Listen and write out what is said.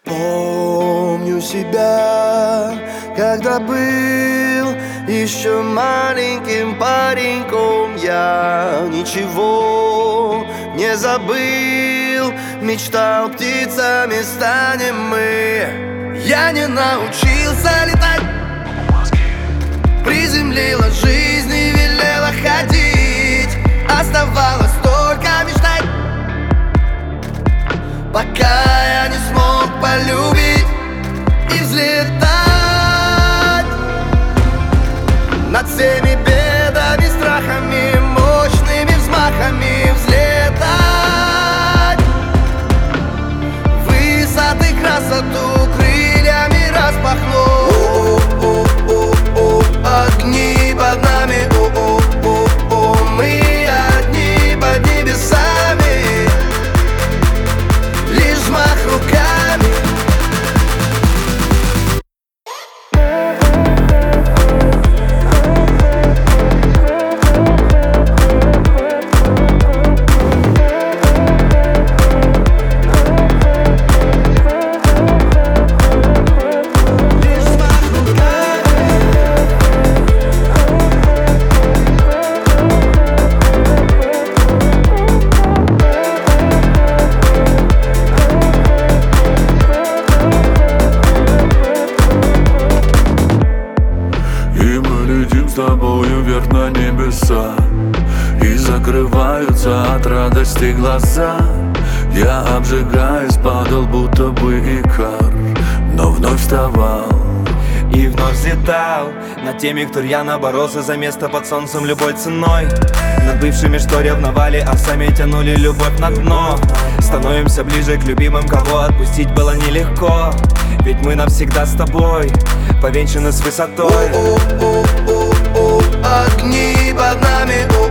Помню себя, когда был еще маленьким пареньком. Я ничего не забыл, мечтал, птицами станем мы. Я не научился летать, приземлила жизнь и велела ходить. Оставалось только мечтать, пока я не смог полюбить и взлетать над всеми бедами, страхами, мощными взмахами взлетать. Высоты, красоту крыльями распахнуть. Огни под нами, мы одни под небесами. Лишь взмах руками. С тобою вверх на небеса, и закрываются от радости глаза. Я обжигаюсь, падал будто бы икар, но вновь вставал и вновь взлетал над теми, кто рьяно боролся за место под солнцем любой ценой. Над бывшими, что ревновали, а сами тянули любовь на дно. Становимся ближе к любимым, кого отпустить было нелегко. Ведь мы навсегда с тобой, повенчаны с высотой. Огни под нами,